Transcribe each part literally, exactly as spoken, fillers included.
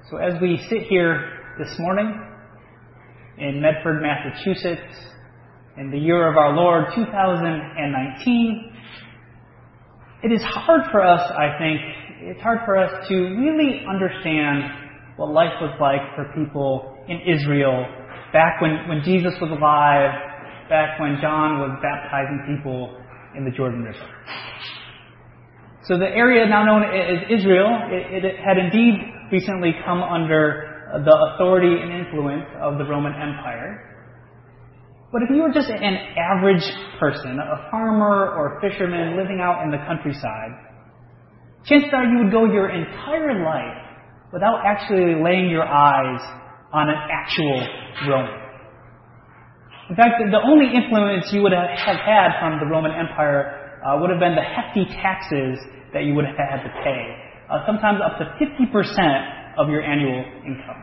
So as we sit here this morning in Medford, Massachusetts, in the year of our Lord two thousand nineteen, it is hard for us, I think, it's hard for us to really understand what life was like for people in Israel back when, when Jesus was alive, back when John was baptizing people in the Jordan River. So the area now known as Israel, it, it had indeed recently come under the authority and influence of the Roman Empire. But if you were just an average person, a farmer or a fisherman living out in the countryside, chances are you would go your entire life without actually laying your eyes on an actual Roman. In fact, the only influence you would have had from the Roman Empire uh, would have been the hefty taxes that you would have had to pay, uh, sometimes up to fifty percent of your annual income.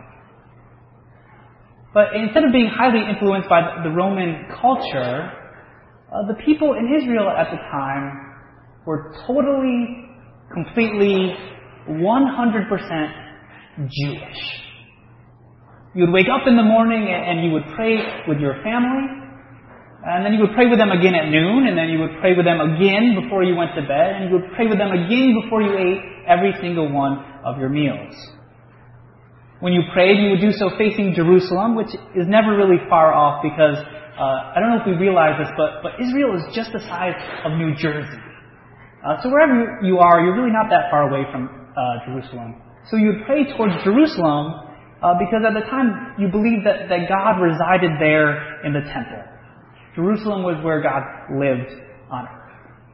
But instead of being highly influenced by the Roman culture, uh, the people in Israel at the time were totally, completely, one hundred percent Jewish. You would wake up in the morning and you would pray with your family, and then you would pray with them again at noon, and then you would pray with them again before you went to bed, and you would pray with them again before you ate every single one of your meals. When you prayed, you would do so facing Jerusalem, which is never really far off because, uh, I don't know if we realize this, but, but Israel is just the size of New Jersey. Uh, so wherever you are, you're really not that far away from uh, Jerusalem. So you would pray towards Jerusalem uh, because at the time you believed that, that God resided there in the temple. Jerusalem was where God lived on earth.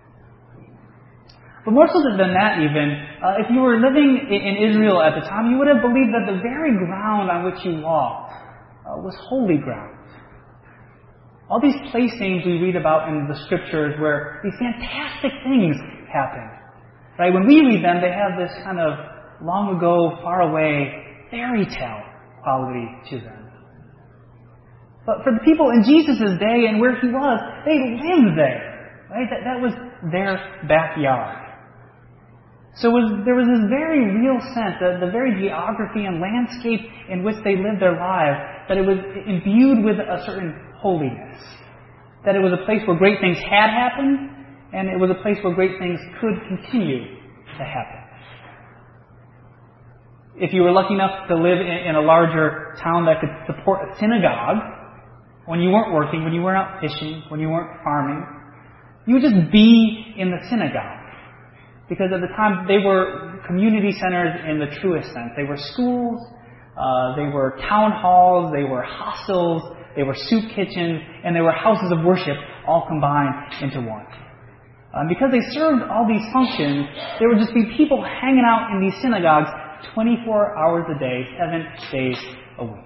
But more so than that even, uh, if you were living in, in Israel at the time, you would have believed that the very ground on which you walked uh, was holy ground. All these place names we read about in the scriptures where these fantastic things happen. Right? When we read them, they have this kind of long ago, far away fairy tale quality to them. But for the people in Jesus' day and where he was, they lived there. Right? That, that was their backyard. So it was, there was this very real sense, that the very geography and landscape in which they lived their lives, that it was imbued with a certain holiness. That it was a place where great things had happened, and it was a place where great things could continue to happen. If you were lucky enough to live in, in a larger town that could support a synagogue, when you weren't working, when you weren't out fishing, when you weren't farming, you would just be in the synagogue. Because at the time, they were community centers in the truest sense. They were schools, uh, they were town halls, they were hostels, they were soup kitchens, and they were houses of worship all combined into one. Uh, because they served all these functions, there would just be people hanging out in these synagogues twenty-four hours a day, seven days a week.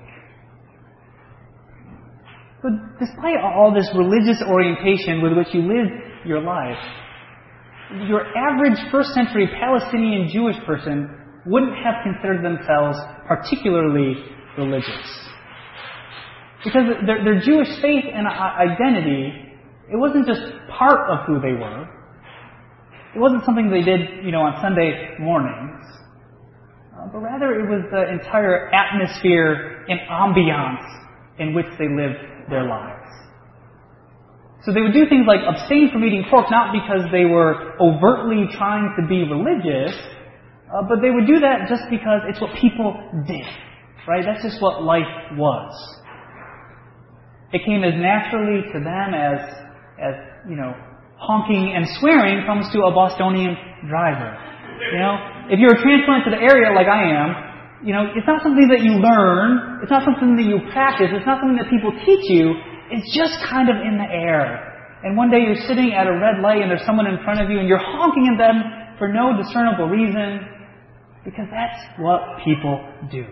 But despite all this religious orientation with which you lived your life, your average first century Palestinian Jewish person wouldn't have considered themselves particularly religious. Because their, their Jewish faith and identity, it wasn't just part of who they were. It wasn't something they did, you know, on Sunday mornings. Uh, but rather it was the entire atmosphere and ambiance in which they lived their lives. So they would do things like abstain from eating pork, not because they were overtly trying to be religious, uh, but they would do that just because it's what people did. Right? That's just what life was. It came as naturally to them as, as you know, honking and swearing comes to a Bostonian driver. You know, if you're a transplant to the area like I am, you know, it's not something that you learn. It's not something that you practice. It's not something that people teach you. It's just kind of in the air. And one day you're sitting at a red light and there's someone in front of you and you're honking at them for no discernible reason because that's what people do.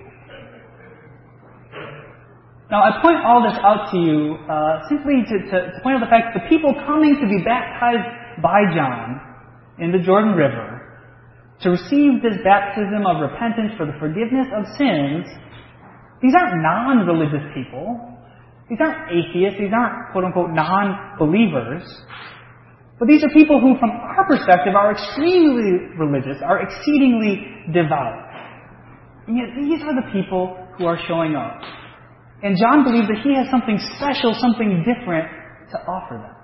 Now, I point all this out to you uh, simply to, to, to point out the fact that the people coming to be baptized by John in the Jordan River to receive this baptism of repentance for the forgiveness of sins, these aren't non-religious people. These aren't atheists. These aren't, quote-unquote, non-believers. But these are people who, from our perspective, are extremely religious, are exceedingly devout. And yet these are the people who are showing up. And John believes that he has something special, something different to offer them.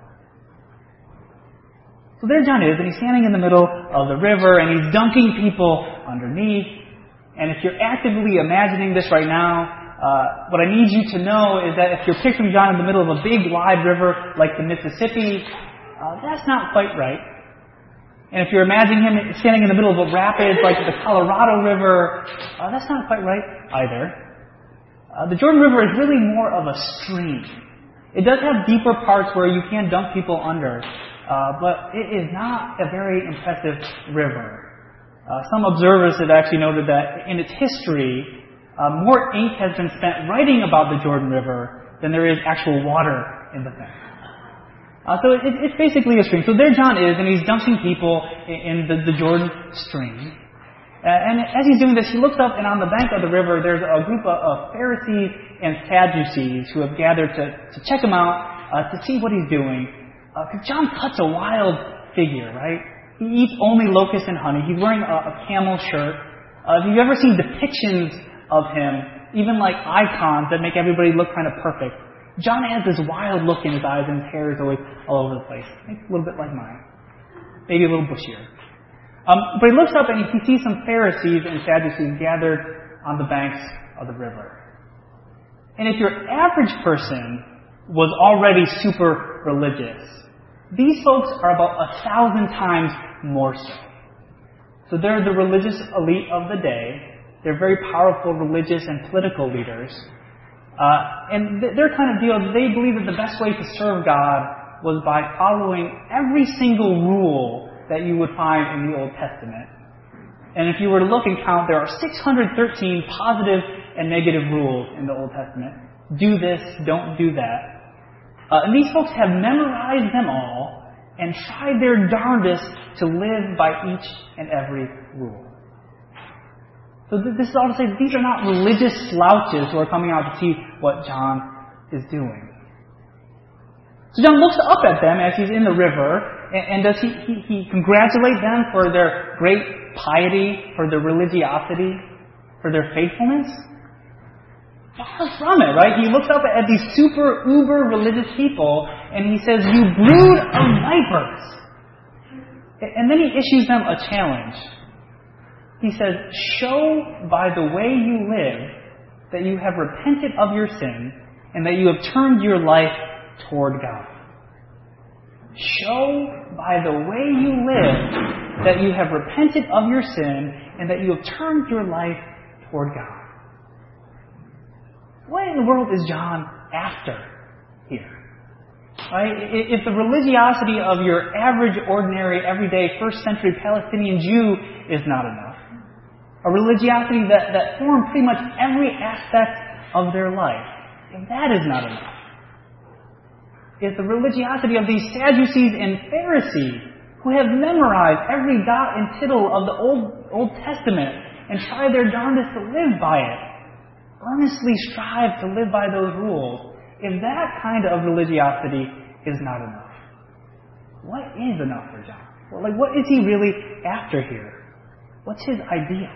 So there John is, and he's standing in the middle of the river, and he's dunking people underneath. And if you're actively imagining this right now, uh, what I need you to know is that if you're picturing John in the middle of a big, wide river like the Mississippi, uh, that's not quite right. And if you're imagining him standing in the middle of a rapids like the Colorado River, uh, that's not quite right either. Uh, the Jordan River is really more of a stream. It does have deeper parts where you can dunk people under, uh, but it is not a very impressive river. Uh, some observers have actually noted that in its history, uh, more ink has been spent writing about the Jordan River than there is actual water in the bank. Uh, so it, it's basically a stream. So there John is, and he's dunking people in, in the, the Jordan stream. Uh, and as he's doing this, he looks up, and on the bank of the river, there's a group of, of Pharisees and Sadducees who have gathered to, to check him out, uh, to see what he's doing. Because uh, John cuts a wild figure, right? He eats only locusts and honey. He's wearing a, a camel shirt. Uh, if you've ever seen depictions of him, even like icons that make everybody look kind of perfect, John has this wild look in his eyes, and his hair is always all over the place. Maybe a little bit like mine. Maybe a little bushier. Um, but he looks up and he sees some Pharisees and Sadducees gathered on the banks of the river. And if your average person was already super religious, these folks are about a thousand times more so. So they're the religious elite of the day. They're very powerful religious and political leaders. Uh, and th- their kind of deal, they believe that the best way to serve God was by following every single rule that you would find in the Old Testament. And if you were to look and count, there are six hundred thirteen positive and negative rules in the Old Testament. Do this, don't do that. Uh, and these folks have memorized them all and tried their darndest to live by each and every rule. So th- this is all to say that these are not religious slouches who are coming out to see what John is doing. So John looks up at them as he's in the river, and, and does he, he, he congratulate them for their great piety, for their religiosity, for their faithfulness? Far from it, right? He looks up at these super, uber religious people, and he says, "You brood of vipers." And then he issues them a challenge. He says, "Show by the way you live that you have repented of your sin and that you have turned your life toward God." Show by the way you live that you have repented of your sin and that you have turned your life toward God. What in the world is John after here? Right? If the religiosity of your average, ordinary, everyday, first century Palestinian Jew is not enough, a religiosity that, that formed pretty much every aspect of their life, if that is not enough, if the religiosity of these Sadducees and Pharisees, who have memorized every dot and tittle of the Old, Old Testament and try their darndest to live by it, earnestly strive to live by those rules, if that kind of religiosity is not enough, what is enough for John? Well, like, what is he really after here? What's his ideal?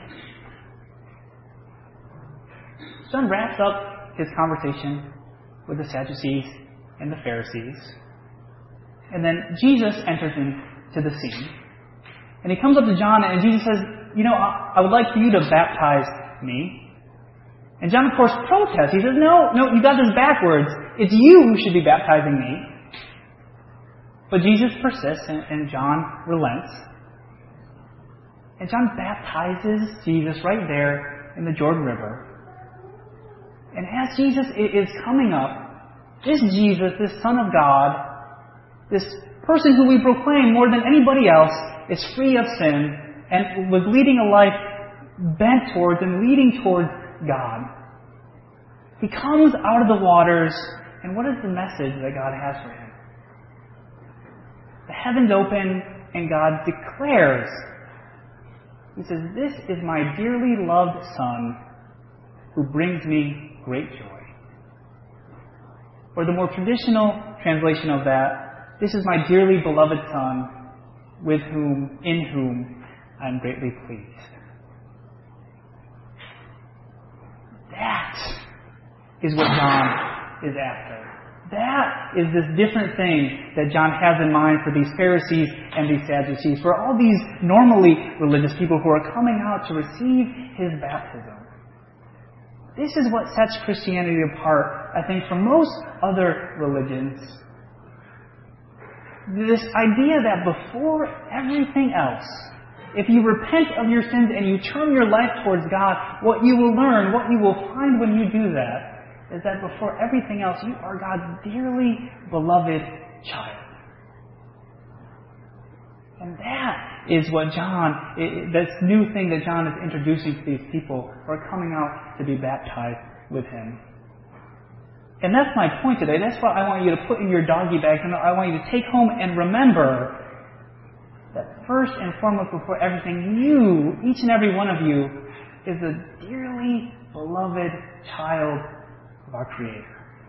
John wraps up his conversation with the Sadducees and the Pharisees. And then Jesus enters into the scene. And he comes up to John, and Jesus says, "You know, I would like for you to baptize me." And John, of course, protests. He says, no, no, you got this backwards. It's you who should be baptizing me. But Jesus persists, and, and John relents. And John baptizes Jesus right there in the Jordan River. And as Jesus is coming up, this Jesus, this Son of God, this person who we proclaim more than anybody else is free of sin and was leading a life bent towards and leading towards God. He comes out of the waters, and what is the message that God has for him? The heavens open, and God declares, He says, "This is my dearly loved Son, who brings me great joy." Or the more traditional translation of that, "This is my dearly beloved Son, with whom, in whom I am greatly pleased." is what John is after. That is this different thing that John has in mind for these Pharisees and these Sadducees, for all these normally religious people who are coming out to receive his baptism. This is what sets Christianity apart, I think, from most other religions. This idea that before everything else, if you repent of your sins and you turn your life towards God, what you will learn, what you will find when you do that, is that before everything else, you are God's dearly beloved child. And that is what John, this new thing that John is introducing to these people who are coming out to be baptized with him. And that's my point today. That's what I want you to put in your doggy bag. And I want you to take home and remember that first and foremost, before everything, you, each and every one of you, is a dearly beloved child of our Creator.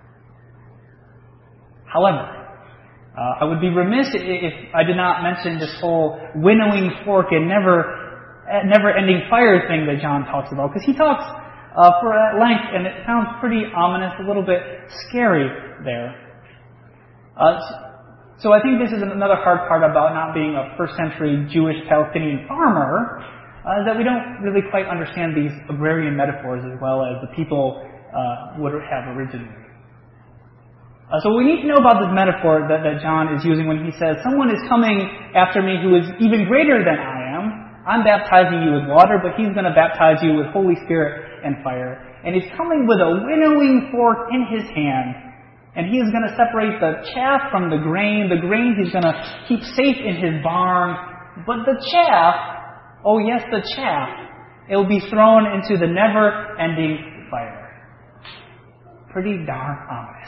However, uh, I would be remiss if I did not mention this whole winnowing fork and never, never-ending fire thing that John talks about, because he talks uh, for at length, and it sounds pretty ominous, a little bit scary there. Uh, so I think this is another hard part about not being a first-century Jewish Palestinian farmer, uh, that we don't really quite understand these agrarian metaphors as well as the people uh, would have originally. Uh, so we need to know about this metaphor that, that John is using when he says, someone is coming after me who is even greater than I am. I'm baptizing you with water, but he's going to baptize you with Holy Spirit and fire. And he's coming with a winnowing fork in his hand. And he is going to separate the chaff from the grain. The grain he's going to keep safe in his barn. But the chaff, oh yes, the chaff, it will be thrown into the never-ending fire. Pretty darn ominous.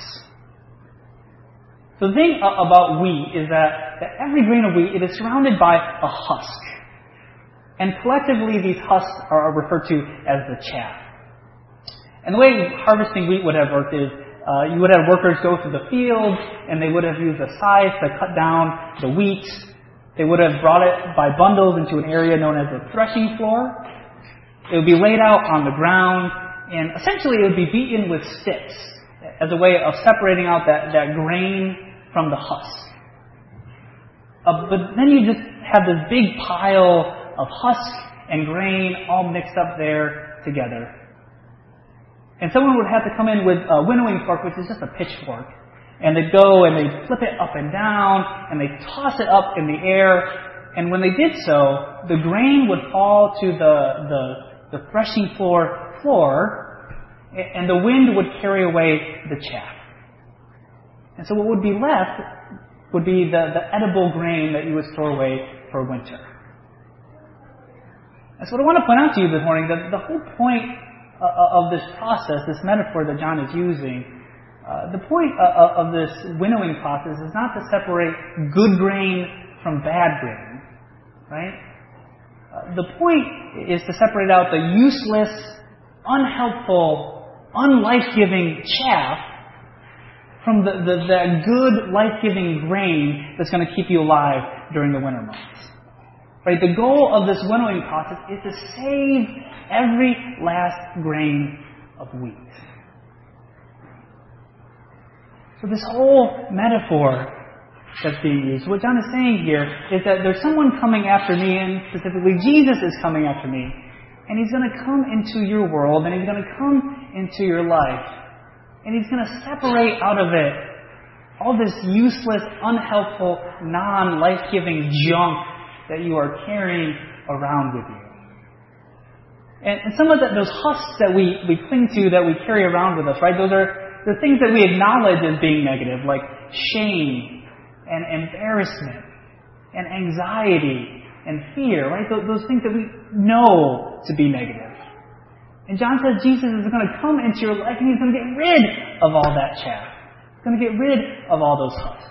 So the thing about wheat is that, that every grain of wheat, it is surrounded by a husk. And collectively, these husks are referred to as the chaff. And the way harvesting wheat would have worked is, uh, you would have workers go through the field, and they would have used a scythe to cut down the wheat. They would have brought it by bundles into an area known as the threshing floor. It would be laid out on the ground, and essentially it would be beaten with sticks as a way of separating out that, that grain from the husk. Uh, but then you just have this big pile of husk and grain all mixed up there together. And someone would have to come in with a winnowing fork, which is just a pitchfork. And they'd go and they'd flip it up and down, and they'd toss it up in the air. And when they did so, the grain would fall to the, the, the threshing floor floor, and the wind would carry away the chaff. And so what would be left would be the, the edible grain that you would store away for winter. And so what I want to point out to you this morning, that the whole point of this process, this metaphor that John is using, uh, the point of this winnowing process is not to separate good grain from bad grain, right? Uh, the point is to separate out the useless, unhelpful, unlife-giving chaff from the, the, the good, life-giving grain that's going to keep you alive during the winter months. Right? The goal of this winnowing process is to save every last grain of wheat. So this whole metaphor that's being used, what John is saying here is that there's someone coming after me, and specifically Jesus is coming after me. And he's going to come into your world, and he's going to come into your life. And he's going to separate out of it all this useless, unhelpful, non-life-giving junk that you are carrying around with you. And, and some of the, those husks that we, we cling to, that we carry around with us, right? Those are the things that we acknowledge as being negative, like shame and embarrassment and anxiety and fear, right? Those, those things that we know to be negative. And John says Jesus is going to come into your life and he's going to get rid of all that chaff. He's going to get rid of all those husks.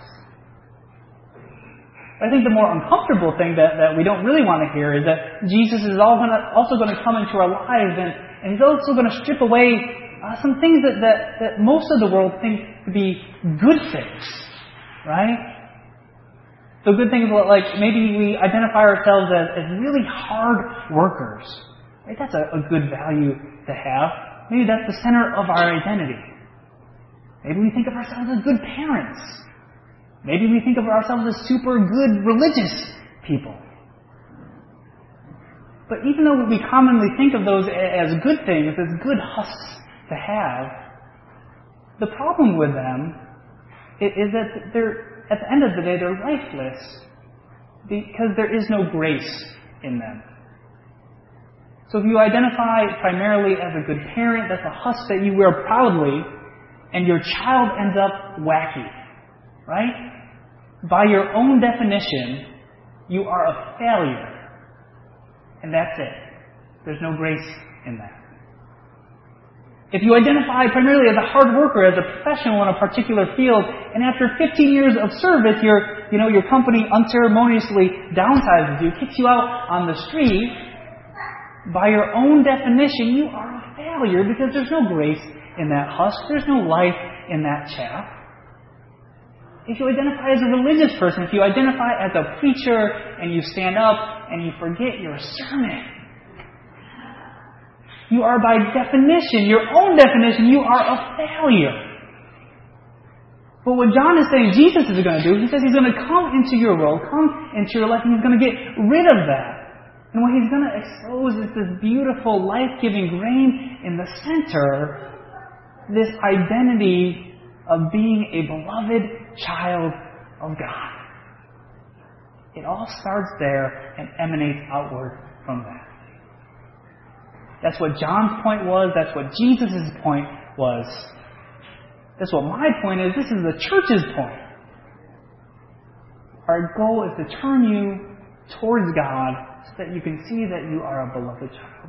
I think the more uncomfortable thing that, that we don't really want to hear is that Jesus is all going to, also going to come into our lives, and, and he's also going to strip away uh, some things that, that, that most of the world think to be good things, right? So good things like maybe we identify ourselves as, as really hard workers. Right? That's a, a good value to have. Maybe that's the center of our identity. Maybe we think of ourselves as good parents. Maybe we think of ourselves as super good religious people. But even though we commonly think of those as good things, as good husks to have, the problem with them is that they're, at the end of the day, they're lifeless because there is no grace in them. So if you identify primarily as a good parent, that's a husk that you wear proudly, and your child ends up wacky, right? By your own definition, you are a failure. And that's it. There's no grace in that. If you identify primarily as a hard worker, as a professional in a particular field, and after fifteen years of service, your, you know, your company unceremoniously downsizes you, kicks you out on the street, by your own definition, you are a failure because there's no grace in that husk. There's no life in that chaff. If you identify as a religious person, if you identify as a preacher and you stand up and you forget your sermon, you are by definition, your own definition, you are a failure. But what John is saying Jesus is going to do, he says he's going to come into your world, come into your life, and he's going to get rid of that. And what he's going to expose is this beautiful, life-giving grain in the center, this identity of being a beloved child of God. It all starts there and emanates outward from that. That's what John's point was. That's what Jesus' point was. That's what my point is. This is the church's point. Our goal is to turn you towards God so that you can see that you are a beloved child.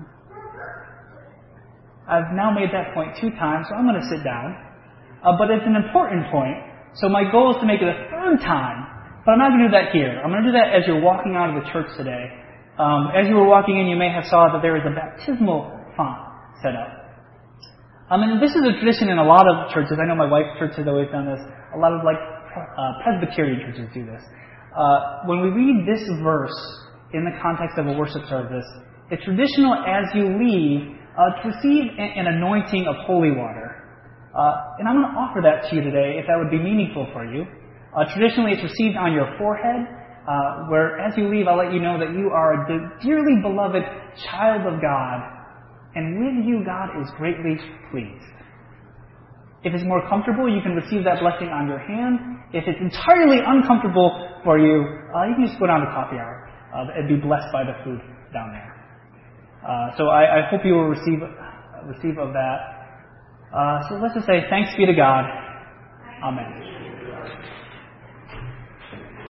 I've now made that point two times, so I'm going to sit down. Uh, but it's an important point, so my goal is to make it a third time, but I'm not going to do that here. I'm going to do that as you're walking out of the church today. Um, as you were walking in, you may have saw that there is a baptismal font set up. Um, and this is a tradition in a lot of churches. I know my wife's church has always done this. A lot of like uh, Presbyterian churches do this. Uh, when we read this verse in the context of a worship service, it's traditional as you leave uh, to receive an anointing of holy water. Uh, and I'm going to offer that to you today if that would be meaningful for you. Uh, traditionally, it's received on your forehead, uh, where as you leave, I'll let you know that you are a dearly beloved child of God, and with you, God is greatly pleased. If it's more comfortable, you can receive that blessing on your hand. If it's entirely uncomfortable for you, uh, you can just go down to coffee hour uh, and be blessed by the food down there. Uh, so I, I hope you will receive receive of that. Uh, so let's just say thanks be to God. Amen.